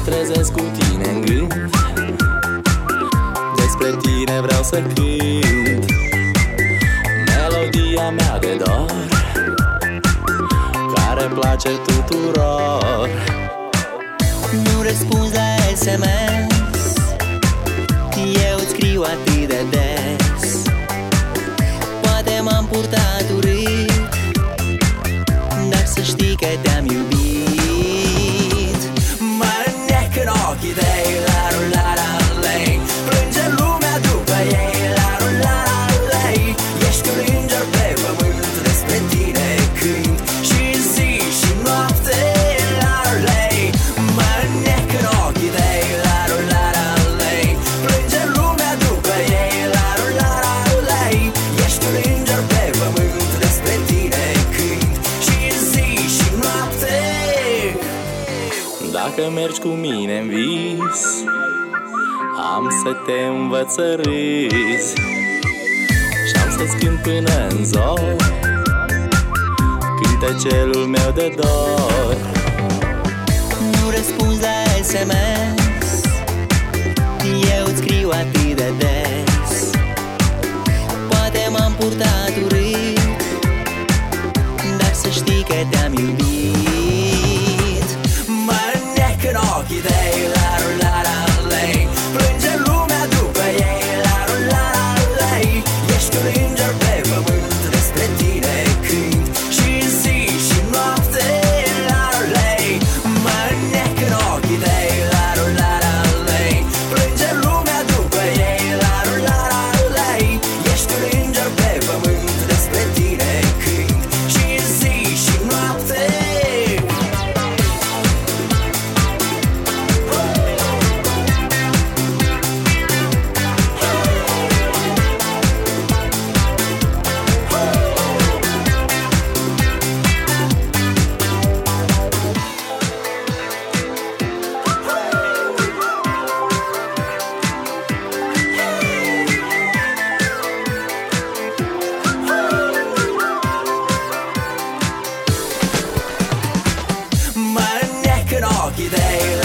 trezesc cu tine în gând, despre tine vreau să cânt melodia mea de dor, care place tuturor. Nu răspunzi la SMS, eu îți scriu atât de des. Poate m-am purtat urât, dar să știi că te-am iubit. Mă înnec în ochii tăi, la rularea lei, plânge lumea după ei, la rularea lei. Ești un înger pe pământ, despre tine cânt și zi și noapte, la lei. Mă înnec în ochii tăi, la rularea lei, plânge lumea după ei, la rularea lei. Ești un înger pe pământ, despre tine cânt și zi și noapte. Dacă mergi cu mine în vis, am să te învăț să râzi și am să-ți cânt până în zor cântecelul meu de dor. Nu răspunzi la SMS, eu îți scriu atât de des. Poate m-am purtat urât, dar să știi că te-am iubit. Mă înnec în ochii tăi, la rularea lei, plânge lumea după ei, la rularea lei. Ești un înger pe pământ, despre tine cânt și zi și noapte, la lei. Mă înnec în ochii tăi, la rularea lei, plânge lumea după ei, la rularea lei. Ești un înger pe pământ, despre tine cânt și zi și noapte. Mă înnec în ochii tăi,